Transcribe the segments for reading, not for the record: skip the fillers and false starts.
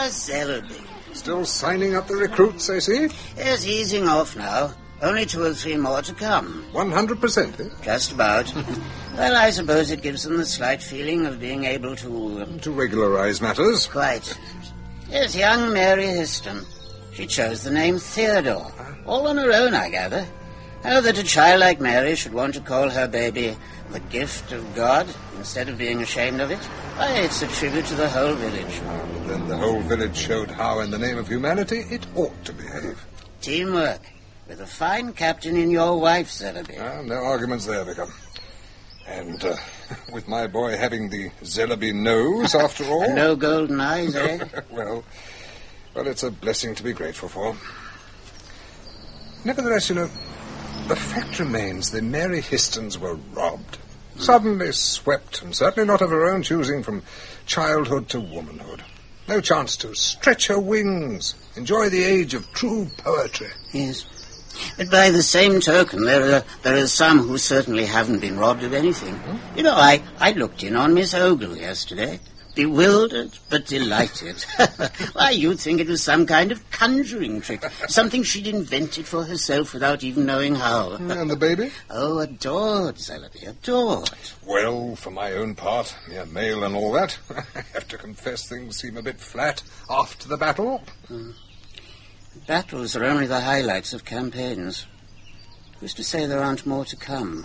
Ah, Zellaby. Still signing up the recruits, I see? Yes, easing off now. Only 2 or 3 more to come. 100%, eh? Just about. Well, I suppose it gives them the slight feeling of being able to... To regularize matters. Quite. Yes, young Mary Histon. She chose the name Theodore. All on her own, I gather. Oh, that a child like Mary should want to call her baby the gift of God instead of being ashamed of it. Why, it's a tribute to the whole village. But then the whole village showed how, in the name of humanity, it ought to behave. Teamwork. With a fine captain in your wife, Zellaby. No arguments there, Vicar. And with my boy having the Zellaby nose, after all... No golden eyes, eh? Well, it's a blessing to be grateful for. Nevertheless, you know, the fact remains that Mary Histons were robbed. Suddenly swept, and certainly not of her own choosing, from childhood to womanhood. No chance to stretch her wings, enjoy the age of true poetry. Yes. But by the same token, there are some who certainly haven't been robbed of anything. You know, I looked in on Miss Ogle yesterday. Bewildered, but delighted. Why, you'd think it was some kind of conjuring trick. Something she'd invented for herself without even knowing how. And the baby? Oh, adored, Zellaby, adored. Well, for my own part, mere male and all that, I have to confess things seem a bit flat after the battle. Battles are only the highlights of campaigns. Who's to say there aren't more to come?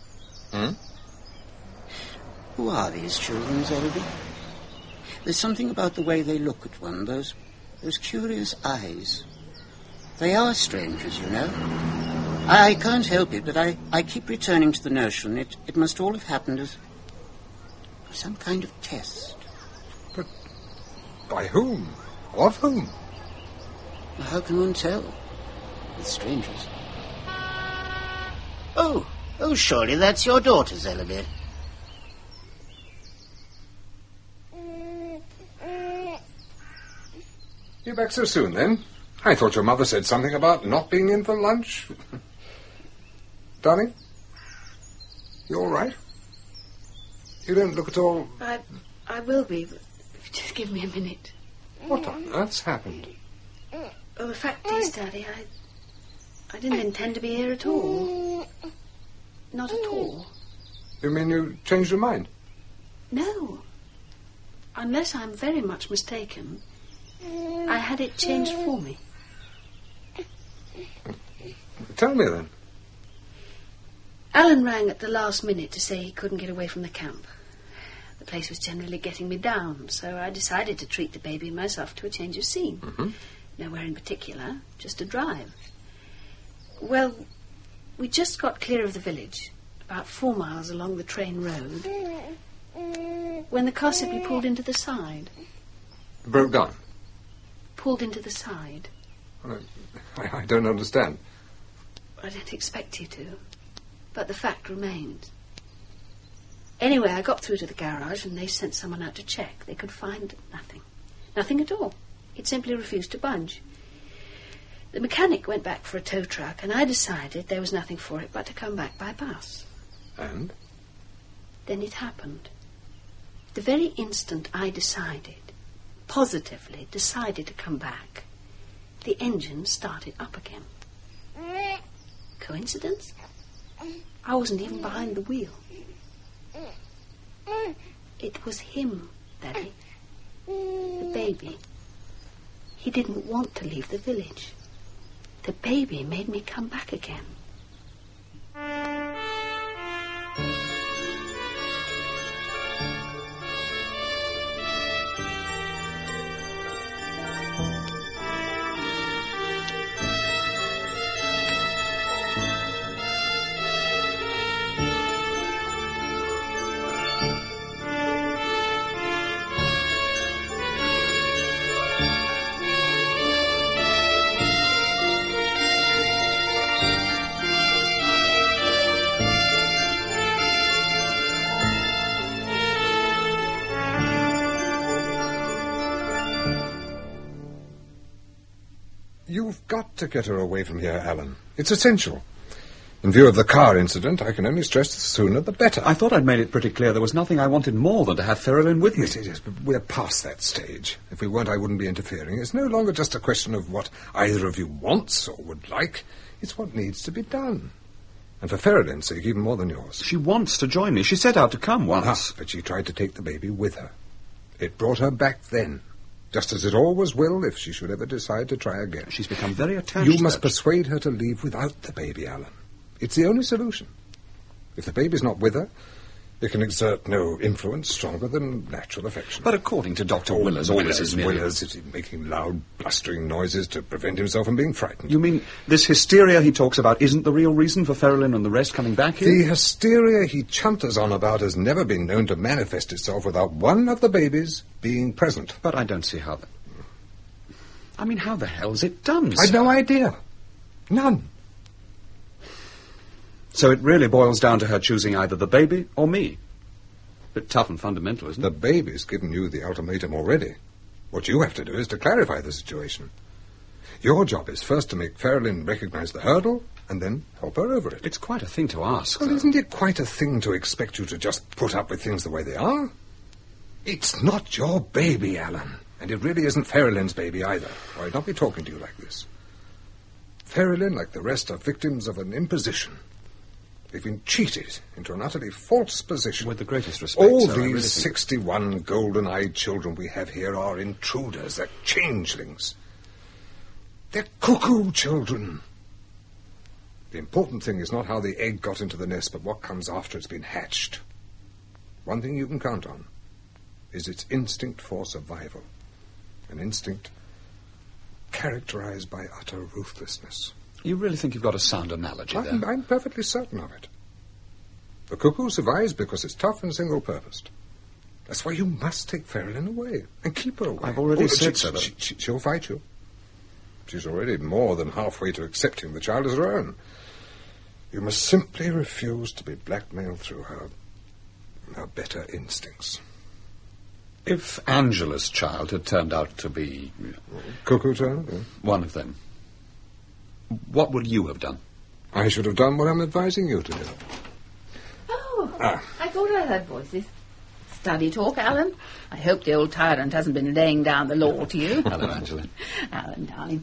Who are these children, Zellaby? There's something about the way they look at one, those curious eyes. They are strangers, you know. I can't help it, but I keep returning to the notion it must all have happened as some kind of test. But by whom? Of whom? How can one tell? With strangers. Oh, surely that's your daughter, Zellaby. You back so soon, then? I thought your mother said something about not being in for lunch. Darling? You all right? You don't look at all... I will be, but just give me a minute. What on earth's happened? Well, the fact is, Daddy, I didn't intend to be here at all. Not at all. You mean you changed your mind? No. Unless I'm very much mistaken, I had it changed for me. Tell me, then. Alan rang at the last minute to say he couldn't get away from the camp. The place was generally getting me down, so I decided to treat the baby and myself to a change of scene. Nowhere in particular, just a drive. Well, we just got clear of the village, about 4 miles along the train road, when the car simply pulled into the side. Broke down? Pulled into the side. I don't understand. I didn't expect you to, but the fact remains. Anyway, I got through to the garage and they sent someone out to check. They could find nothing. Nothing at all. It simply refused to budge. The mechanic went back for a tow truck and I decided there was nothing for it but to come back by bus. And? Then it happened. The very instant I positively decided to come back, the engine started up again. Coincidence? I wasn't even behind the wheel. It was him, Daddy. The baby. He didn't want to leave the village. The baby made me come back again. You've got to get her away from here, Alan. It's essential. In view of the car incident, I can only stress the sooner the better. I thought I'd made it pretty clear there was nothing I wanted more than to have Ferrelyn with me. Yes, but we're past that stage. If we weren't, I wouldn't be interfering. It's no longer just a question of what either of you wants or would like. It's what needs to be done. And for Ferrelyn's sake, even more than yours. She wants to join me. She set out to come once. But she tried to take the baby with her. It brought her back then. Just as it always will if she should ever decide to try again. She's become very attached. You must persuade her to leave without the baby, Alan. It's the only solution. If the baby's not with her, it can exert no influence stronger than natural affection. But according to Dr. Willers, all this is merely... Willers is making loud, blustering noises to prevent himself from being frightened. You mean this hysteria he talks about isn't the real reason for Ferrelyn and the rest coming back here? The hysteria he chunters on about has never been known to manifest itself without one of the babies being present. But I don't see how that... I mean, how the hell's it done? I've no idea. None. So it really boils down to her choosing either the baby or me. Bit tough and fundamental, isn't it? The baby's given you the ultimatum already. What you have to do is to clarify the situation. Your job is first to make Ferrelyn recognize the hurdle and then help her over it. It's quite a thing to ask. Well, isn't it quite a thing to expect you to just put up with things the way they are? It's not your baby, Alan. And it really isn't Ferrelyn's baby either, or I'd not be talking to you like this. Ferrelyn, like the rest, are victims of an imposition. They've been cheated into an utterly false position. With the greatest respect, all sir, these really 61 golden-eyed children we have here are intruders. They're changelings. They're cuckoo children. The important thing is not how the egg got into the nest, but what comes after it's been hatched. One thing you can count on is its instinct for survival. An instinct characterized by utter ruthlessness. You really think you've got a sound analogy there? I'm perfectly certain of it. The cuckoo survives because it's tough and single-purposed. That's why you must take Ferrelyn away and keep her away. I've already said so. She'll fight you. She's already more than halfway to accepting the child as her own. You must simply refuse to be blackmailed through her better instincts. If Angela's child had turned out to be... Cuckoo child? Yeah. One of them. What would you have done? I should have done what I'm advising you to do. Oh, I thought I heard voices. Study talk, Alan. I hope the old tyrant hasn't been laying down the law to you. Hello, Angela. Alan, darling.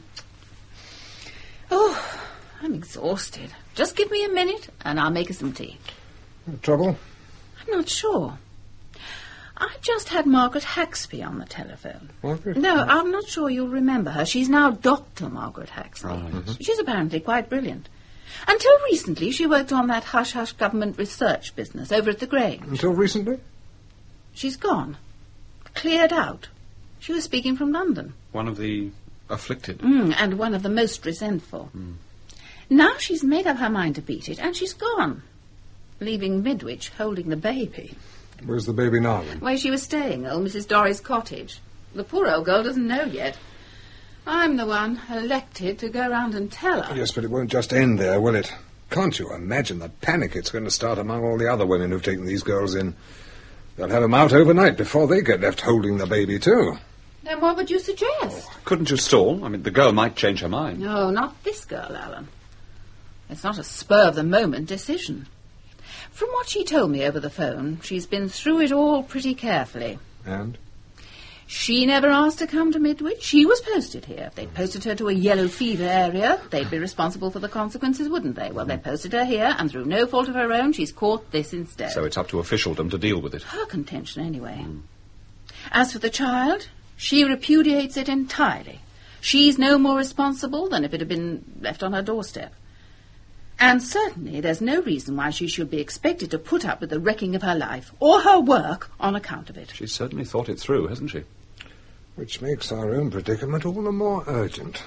Oh, I'm exhausted. Just give me a minute and I'll make us some tea. Trouble? I'm not sure. I just had Margaret Haxby on the telephone. Margaret? No, I'm not sure you'll remember her. She's now Dr. Margaret Haxby. Oh, yes. She's apparently quite brilliant. Until recently, she worked on that hush-hush government research business over at the Grange. Until recently? She's gone. Cleared out. She was speaking from London. One of the afflicted. And one of the most resentful. Now she's made up her mind to beat it, and she's gone, leaving Midwich holding the baby. Where's the baby now, then? Where she was staying, old Mrs. Dorry's cottage. The poor old girl doesn't know yet. I'm the one elected to go round and tell her. Yes, but it won't just end there, will it? Can't you imagine the panic it's going to start among all the other women who've taken these girls in? They'll have them out overnight before they get left holding the baby, too. Then what would you suggest? Couldn't you stall? I mean, the girl might change her mind. No, not this girl, Alan. It's not a spur-of-the-moment decision. From what she told me over the phone, she's been through it all pretty carefully. And? She never asked to come to Midwich. She was posted here. If they'd posted her to a yellow fever area, they'd be responsible for the consequences, wouldn't they? Well, they posted her here, and through no fault of her own, she's caught this instead. So it's up to officialdom to deal with it. Her contention, anyway. As for the child, she repudiates it entirely. She's no more responsible than if it had been left on her doorstep. And certainly there's no reason why she should be expected to put up with the wrecking of her life or her work on account of it. She's certainly thought it through, hasn't she? Which makes our own predicament all the more urgent.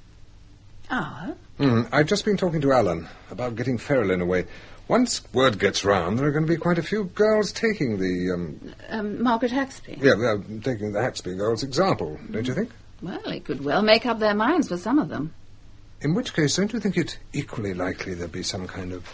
Ah? I've just been talking to Alan about getting Ferrelyn away. Once word gets round, there are going to be quite a few girls taking the... Margaret Haxby? Yeah, taking the Haxby girls' example, don't you think? Well, it could well make up their minds for some of them. In which case, don't you think it equally likely there'd be some kind of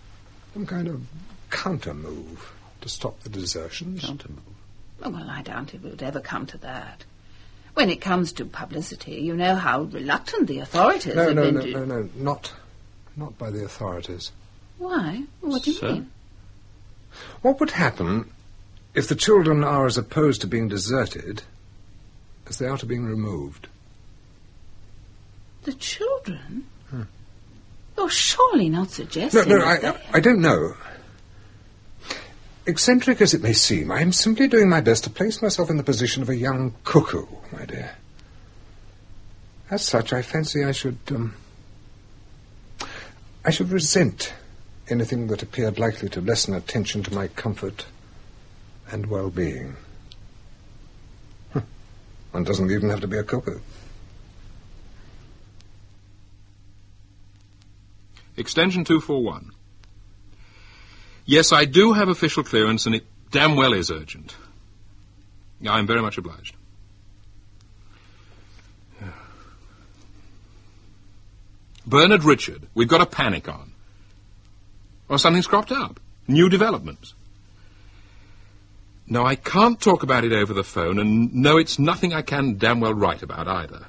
counter-move to stop the desertions? Counter-move? Oh, well, I doubt it would ever come to that. When it comes to publicity, you know how reluctant the authorities have been to... No, not by the authorities. Why? What do you Sir? mean? What would happen if the children are as opposed to being deserted as they are to being removed? The children? You're surely not suggesting... No, that I don't know. Eccentric as it may seem, I am simply doing my best to place myself in the position of a young cuckoo, my dear. As such, I fancy I should resent anything that appeared likely to lessen attention to my comfort and well-being. One doesn't even have to be a cuckoo. Extension 241. Yes, I do have official clearance, and it damn well is urgent. I'm very much obliged. Bernard Richard, we've got a panic on. Or something's cropped up. New developments. No, I can't talk about it over the phone, and no, it's nothing I can damn well write about either.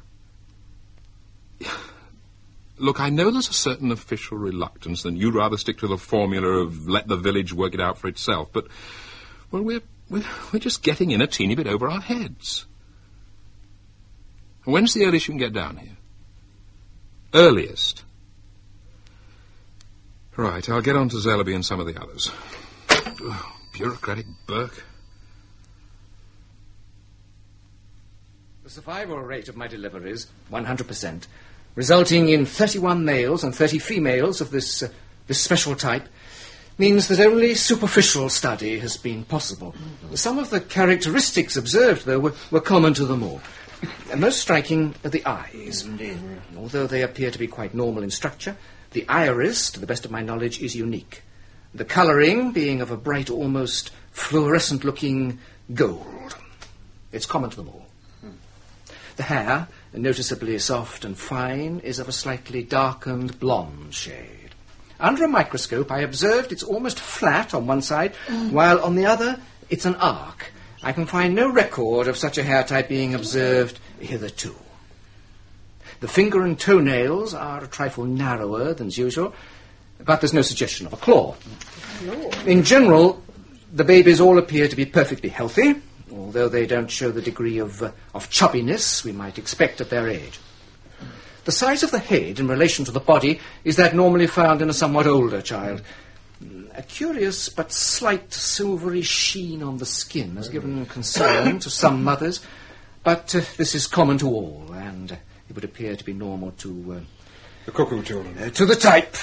Look, I know there's a certain official reluctance, and you'd rather stick to the formula of let the village work it out for itself, but, well, we're just getting in a teeny bit over our heads. When's the earliest you can get down here? Earliest. Right, I'll get on to Zellaby and some of the others. Ugh, bureaucratic Burke. The survival rate of my deliveries, 100%, resulting in 31 males and 30 females of this special type, means that only superficial study has been possible. Some of the characteristics observed, though, were common to them all. Most striking are the eyes. Although they appear to be quite normal in structure, the iris, to the best of my knowledge, is unique. The colouring being of a bright, almost fluorescent-looking gold. It's common to them all. The hair, noticeably soft and fine, is of a slightly darkened blonde shade. Under a microscope, I observed it's almost flat on one side, while on the other, it's an arc. I can find no record of such a hair type being observed hitherto. The finger and toenails are a trifle narrower than usual, but there's no suggestion of a claw. In general, the babies all appear to be perfectly healthy, although they don't show the degree of chubbiness we might expect at their age. The size of the head in relation to the body is that normally found in a somewhat older child. A curious but slight silvery sheen on the skin has given concern to some mothers, but this is common to all, and it would appear to be normal to... the cuckoo children. To the type.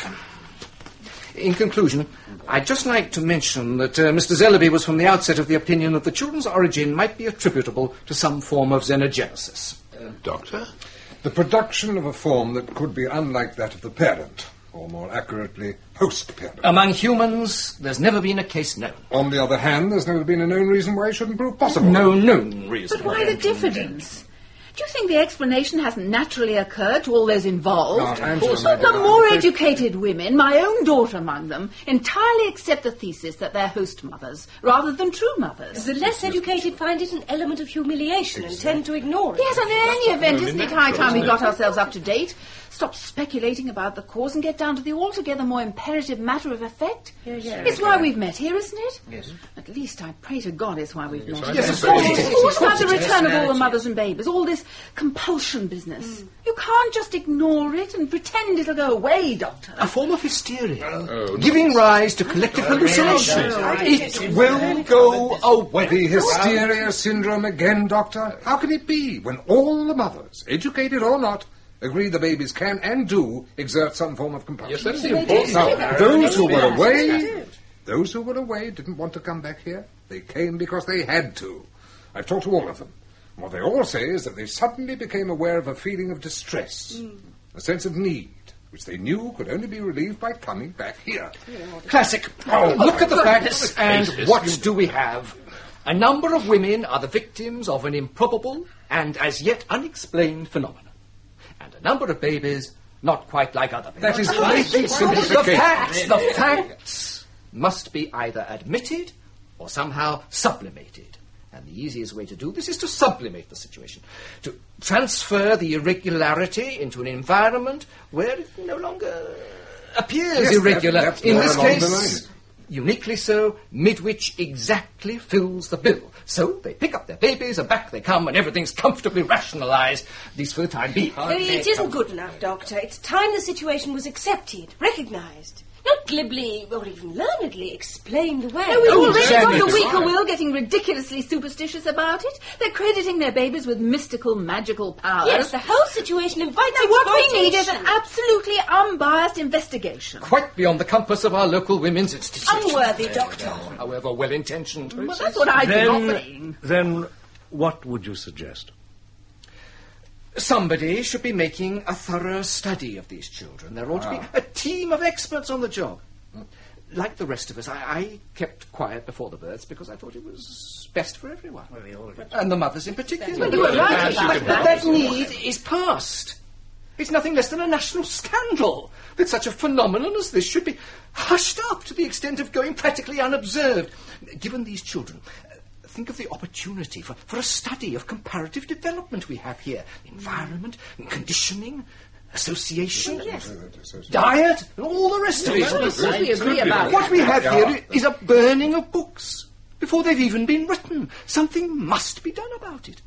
In conclusion, I'd just like to mention that Mr. Zellaby was from the outset of the opinion that the children's origin might be attributable to some form of xenogenesis. Doctor? The production of a form that could be unlike that of the parent, or more accurately, host-parent. Among humans, there's never been a case known. On the other hand, there's never been a known reason why it shouldn't prove possible. No known reason. But why the diffidence? Do you think the explanation hasn't naturally occurred to all those involved? Angela, The more educated women, my own daughter among them, entirely accept the thesis that they're host mothers rather than true mothers. The less educated find it an element of humiliation and tend to ignore it. Yes, and in any event, isn't it high time we got ourselves up to date? Stop speculating about the cause and get down to the altogether more imperative matter of effect. It's why we've met here, isn't it? Yes. At least I pray to God it's why we've met here. Yes, What about the return of all the mothers and babies? All this compulsion business. You can't just ignore it and pretend it'll go away, Doctor. A form of hysteria, giving rise to collective hallucinations. It will go away. The hysteria syndrome again, Doctor? How can it be when all the mothers, educated or not, agree the babies can and do exert some form of compulsion? Yes, that's the important Now, those who were away didn't want to come back here. They came because they had to. I've talked to all of them. What they all say is that they suddenly became aware of a feeling of distress, a sense of need, which they knew could only be relieved by coming back here. Classic. Look at the facts, and what do we have? A number of women are the victims of an improbable and as yet unexplained phenomenon. And a number of babies not quite like other babies. That is blatant simplification. The facts must be either admitted or somehow sublimated. And the easiest way to do this is to sublimate the situation, to transfer the irregularity into an environment where it no longer appears Yes, irregular. that's In more this along the case, uniquely so, Midwich exactly fills the bill. So they pick up their babies and back they come and everything's comfortably rationalised, at least for the time being. It isn't good enough, Doctor. It's time the situation was accepted, recognised. Not glibly or even learnedly explained away. No, we've already got Jamie, the it's weaker fine. will getting ridiculously superstitious about it. They're crediting their babies with mystical, magical powers. Yes, the whole situation invites Now, what we need is exploitation. an absolutely unbiased investigation. Quite beyond the compass of our local women's institution. Unworthy, Doctor. However well-intentioned. Well, that's what I've been offering. Then what would you suggest? Somebody should be making a thorough study of these children. There ought to be a team of experts on the job. Like the rest of us, I kept quiet before the births because I thought it was best for everyone. And the mothers in particular. Well, you were right about But that. that need is past. It's nothing less than a national scandal that such a phenomenon as this should be hushed up to the extent of going practically unobserved. Given these children, think of the opportunity for a study of comparative development we have here. Environment, conditioning, association, diet, and all the rest of it. Well, of course we agree about What we have here is a burning of books before they've even been written. Something must be done about it.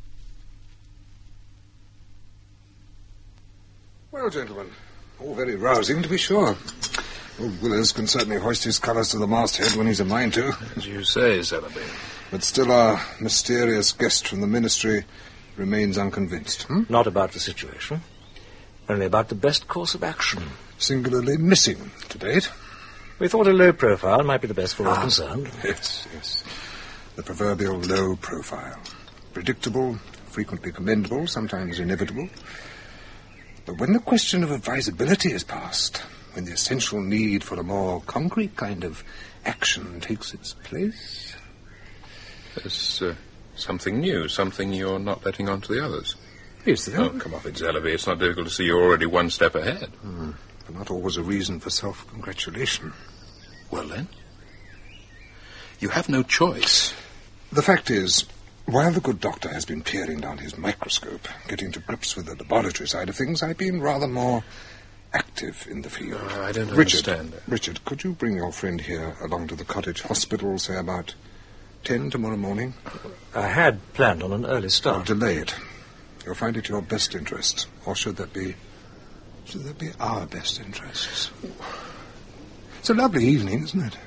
Well, gentlemen, all very rousing, to be sure. Old Willers can certainly hoist his colours to the masthead when he's a mind to. As you say, Celebi. But still our mysterious guest from the Ministry remains unconvinced. Not about the situation, only about the best course of action. Singularly missing to date. We thought a low profile might be the best for all concerned. Yes, yes. The proverbial low profile. Predictable, frequently commendable, sometimes inevitable. But when the question of advisability is past, when the essential need for a more concrete kind of action takes its place... There's something new, something you're not letting on to the others. Is there? Oh, come off it, Celebi. It's not difficult to see you're already one step ahead. But not always a reason for self-congratulation. Well, then, you have no choice. The fact is, while the good doctor has been peering down his microscope, getting to grips with the laboratory side of things, I've been rather more active in the field. I don't understand that. Richard, could you bring your friend here along to the cottage hospital, say about 10 tomorrow morning? I had planned on an early I'll start. delay it. You'll find it your best interest. Or should that be our best interests? It's a lovely evening, isn't it?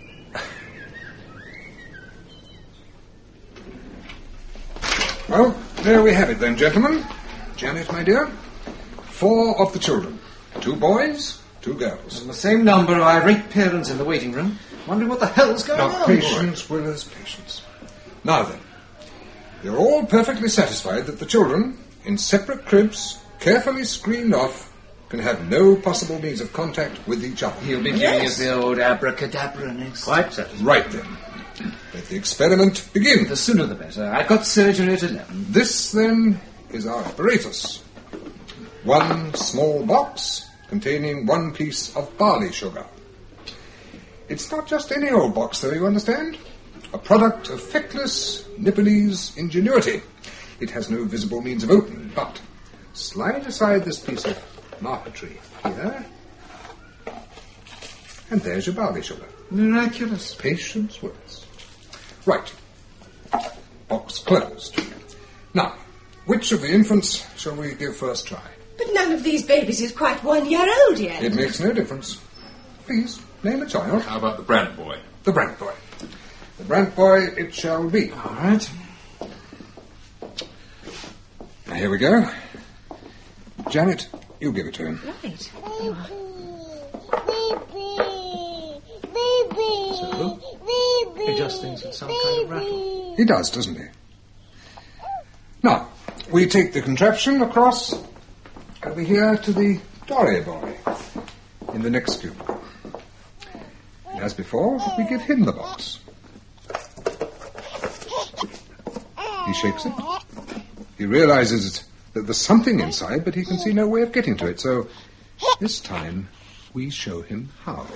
Well, there we have it then, gentlemen. Janet, my dear, 4 of the children. 2 boys, 2 girls. And the same number of irate parents in the waiting room, wondering what the hell's going Now, on. patience, Willers, patience. Now then, you're all perfectly satisfied that the children, in separate cribs, carefully screened off, can have no possible means of contact with each other. He'll be giving us the old abracadabra next. Quite satisfied. Right then. Let the experiment begin. The sooner the better. I've got surgery at 11. This, then, is our apparatus. 1 small box containing 1 piece of barley sugar. It's not just any old box, though, you understand? A product of feckless Nipponese ingenuity. It has no visible means of opening, but slide aside this piece of marquetry here, and there's your barley sugar. Miraculous. Patience, Willis. Right. Box closed. Now, which of the infants shall we give first try? But none of these babies is quite 1 year old yet. It makes no difference. Please, name a child. How about the Brant boy? The Brant boy. The Brant boy it shall be. All right. Now, here we go. Janet, you give it to him. Right. So, he just thinks it's some kind of rattle. He does, doesn't he? Now, we take the contraption across over here to the Dory boy in the next cubicle. And as before, we give him the box. He shakes it. He realizes that there's something inside, but he can see no way of getting to it. So this time, we show him how.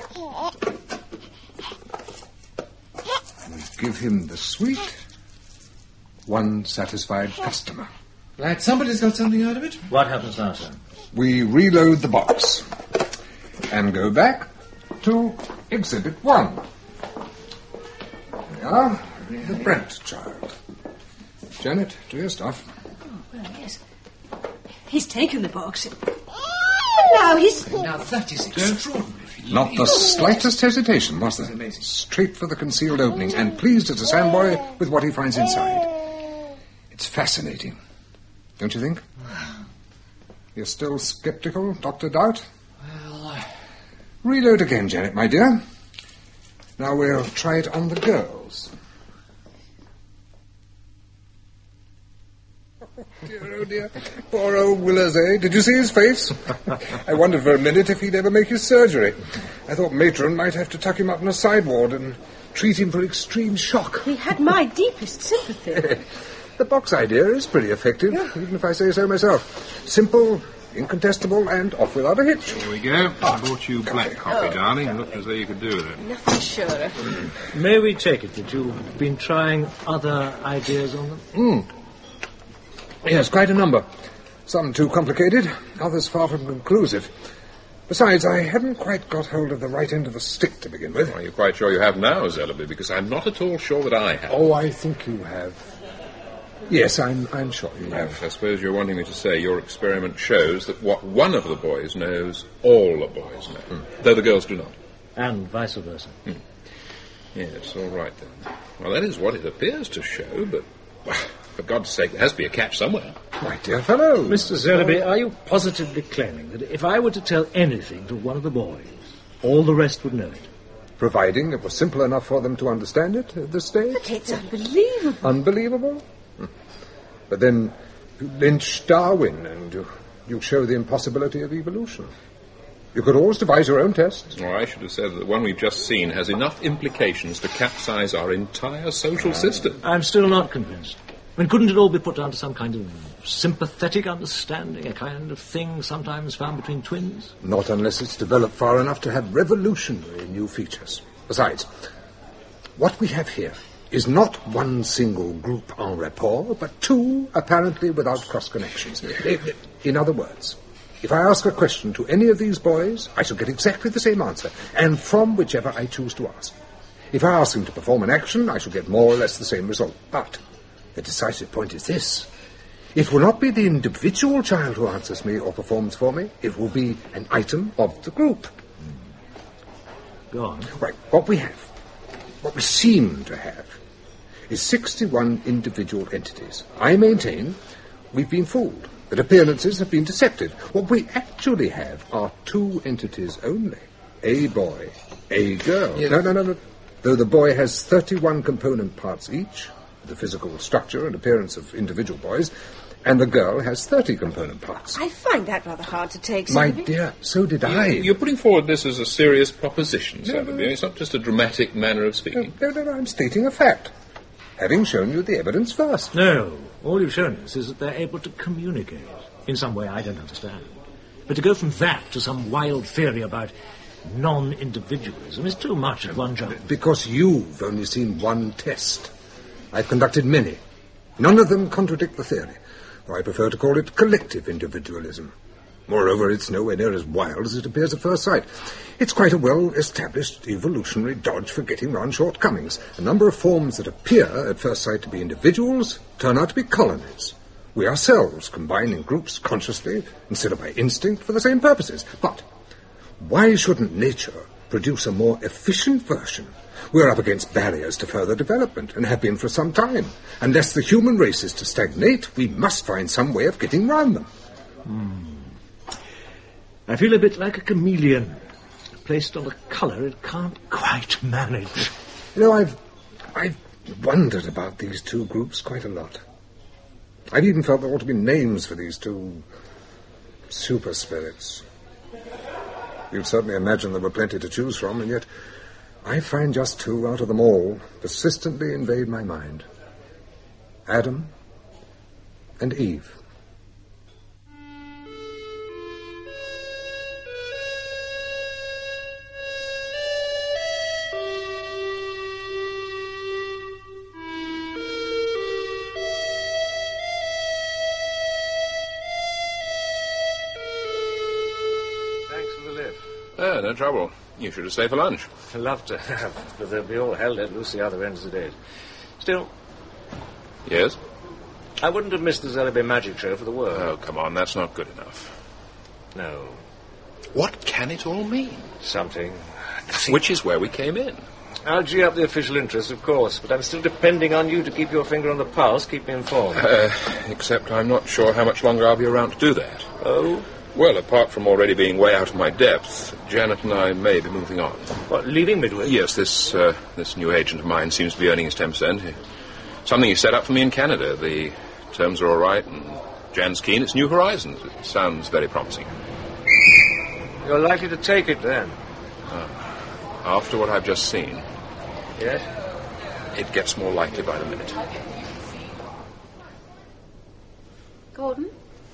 We give him the sweet, one satisfied customer. Right, somebody's got something out of it. What happens now, sir? We reload the box. And go back to Exhibit 1. There we are. The Brent child. Janet, do your stuff. Oh, well, yes. He's taken the box. But now he's... Now, that is extraordinary. Not the slightest hesitation, was there? Amazing. Straight for the concealed opening, and pleased as a sandboy with what he finds inside. It's fascinating, don't you think? You're still sceptical, Dr. Doubt? Well, Reload again, Janet, my dear. Now we'll try it on the girls. Dear, oh dear. Poor old Willers, eh? Did you see his face? I wondered for a minute if he'd ever make his surgery. I thought Matron might have to tuck him up in a side ward and treat him for extreme shock. He had my deepest sympathy. The box idea is pretty effective, even if I say so myself. Simple, incontestable, and off without a hitch. Here we go. I bought you black coffee, darling. It looked as though you could do with it. Nothing surer. May we take it that you've been trying other ideas on them? Yes, quite a number. Some too complicated, others far from conclusive. Besides, I haven't quite got hold of the right end of the stick to begin with. Are you quite sure you have now, Zellaby? Because I'm not at all sure that I have. Oh, I think you have. Yes, I'm sure you have. I suppose you're wanting me to say your experiment shows that what one of the boys knows, all the boys know, though the girls do not. And vice versa. Yes, all right then. Well, that is what it appears to show, but for God's sake, there has to be a catch somewhere. My dear fellow. Mr. Zellaby, are you positively claiming that if I were to tell anything to one of the boys, all the rest would know it? Providing it was simple enough for them to understand it at this stage. But it's unbelievable. Unbelievable? But then you lynch Darwin and you show the impossibility of evolution. You could always devise your own tests. Or I should have said that the one we've just seen has enough implications to capsize our entire social system. I'm still not convinced. I mean, couldn't it all be put down to some kind of sympathetic understanding, a kind of thing sometimes found between twins? Not unless it's developed far enough to have revolutionary new features. Besides, what we have here is not one single group en rapport, but two apparently without cross-connections. In other words, if I ask a question to any of these boys, I shall get exactly the same answer, and from whichever I choose to ask. If I ask them to perform an action, I shall get more or less the same result. But the decisive point is this. It will not be the individual child who answers me or performs for me. It will be an item of the group. Go on. Right, what we seem to have, is 61 individual entities. I maintain we've been fooled, that appearances have been deceptive. What we actually have are two entities only. A boy, a girl. Yeah. No. Though the boy has 31 component parts each, the physical structure and appearance of individual boys, and the girl has 30 component parts. I find that rather hard to take, My Zellaby. dear, so did I. You're putting forward this as a serious proposition, Zellaby. It's not just a dramatic manner of speaking. No, I'm stating a fact, having shown you the evidence first. No, all you've shown us is that they're able to communicate in some way I don't understand. But to go from that to some wild theory about non-individualism is too much at one jump. Because you've only seen one test. I've conducted many. None of them contradict the theory, or I prefer to call it collective individualism. Moreover, it's nowhere near as wild as it appears at first sight. It's quite a well-established evolutionary dodge for getting round shortcomings. A number of forms that appear at first sight to be individuals turn out to be colonies. We ourselves combine in groups consciously instead of by instinct for the same purposes. But why shouldn't nature produce a more efficient version? We're up against barriers to further development, and have been for some time. Unless the human race is to stagnate, we must find some way of getting round them. I feel a bit like a chameleon, placed on a colour it can't quite manage. You know, I've wondered about these two groups quite a lot. I've even felt there ought to be names for these two super spirits. You'd certainly imagine there were plenty to choose from, and yet I find just two out of them all persistently invade my mind. Adam and Eve. no trouble. You should have stayed for lunch. I'd love to have, but they'll be all hell let loose the other end of the day. Still... Yes? I wouldn't have missed the Zellaby magic show for the world. Oh, come on, that's not good enough. No. What can it all mean? Something. Which is where we came in. I'll gee up the official interest, of course, but I'm still depending on you to keep your finger on the pulse, keep me informed. Except I'm not sure how much longer I'll be around to do that. Oh? Well, apart from already being way out of my depth, Janet and I may be moving on. What, leaving Midway? Yes, this new agent of mine seems to be earning his 10%. Something he set up for me in Canada. The terms are all right, and Jan's keen. It's New Horizons. It sounds very promising. You're likely to take it, then? After what I've just seen... Yes? It gets more likely by the minute. Gordon?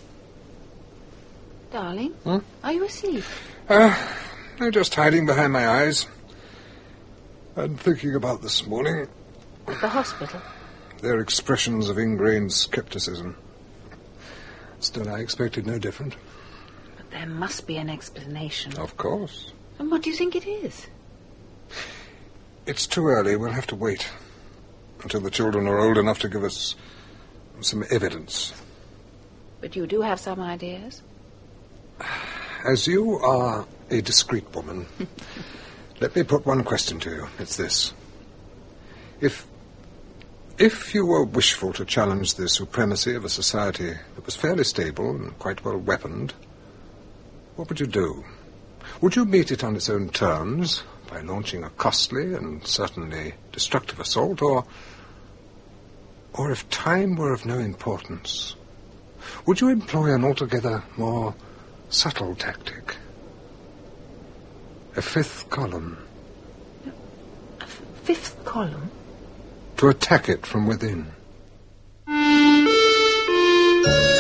Darling? Are you asleep? I'm just hiding behind my eyes. I'm thinking about this morning. At the hospital? Their expressions of ingrained skepticism. Still, I expected no different. But there must be an explanation. Of course. And what do you think it is? It's too early. We'll have to wait until the children are old enough to give us some evidence. But you do have some ideas? As you are a discreet woman, let me put one question to you. It's this. If you were wishful to challenge the supremacy of a society that was fairly stable and quite well weaponed, what would you do? Would you meet it on its own terms, by launching a costly and certainly destructive assault, or if time were of no importance, would you employ an altogether more subtle tactic? A fifth column. A fifth column? To attack it from within.